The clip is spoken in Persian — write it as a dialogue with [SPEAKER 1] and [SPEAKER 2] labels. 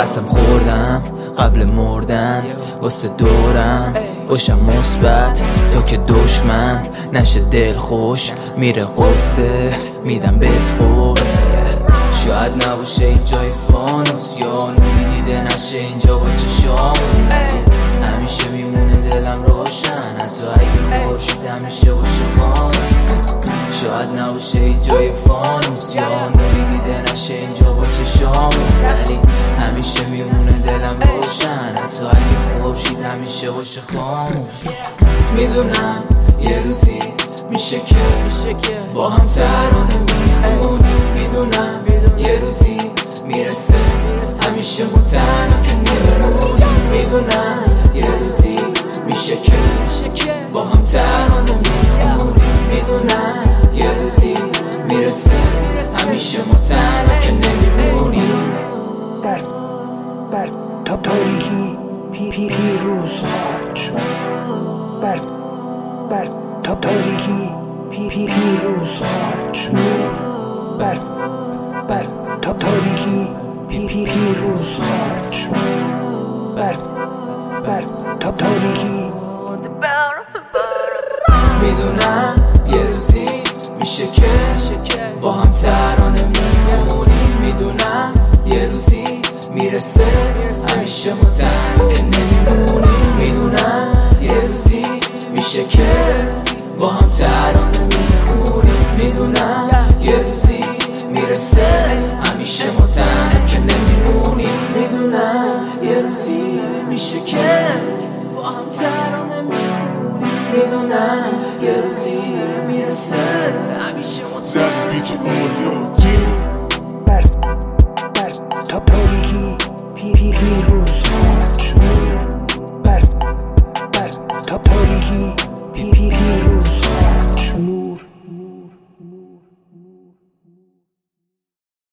[SPEAKER 1] قسم خوردم قبل مردن واسه دورم باشم مثبت تا که دشمن نشه دل خوش میره قصه میدم بهت خورد. شاید نباشه اینجای فانوس یا نوری دیده نشه اینجا با چشامون، همیشه میمونه دلم روشن حتی اگه خورشید همیشه باشه خانم. شاید نباشه اینجای فانوس یا نوری دیده نشه اینجا با چشامون، ولی همیشه میمونه دلم روشن حتی اگه خورشید همیشه باشه خاموش. میدونم یه روزی میشه که با هم ترانه میخونیم، میدونم یه روزی میرسه همیشه ما تنها که نمیمونیم، میدونم یه روزی میشه که با هم ترانه میخونیم، میدونم یه روزی میرسه همیشه ما تنها که نمیمونیم.
[SPEAKER 2] بر تاریکی پیروز خواهد شد، بر تاریکی پیروز خواهد شد، بر تاریکی پیروز خواهد شد، بر تاریکی.
[SPEAKER 1] میدونم یه روزی میشه که با هم ترانه میخونیم، میدونم یه روزی میرسه همیشه ما تنها که نمیمونیم، میدونم یه روزی میشه که با هم ترانه میخونیم، میدونم یه روزی میرسه همیشه ما تنها که نمیمونیم، میدونم یه روزی میشه که با هم ترانه میخونیم، میدونم یه روزی میرسه همیشه ما تنها که نمیمونیم.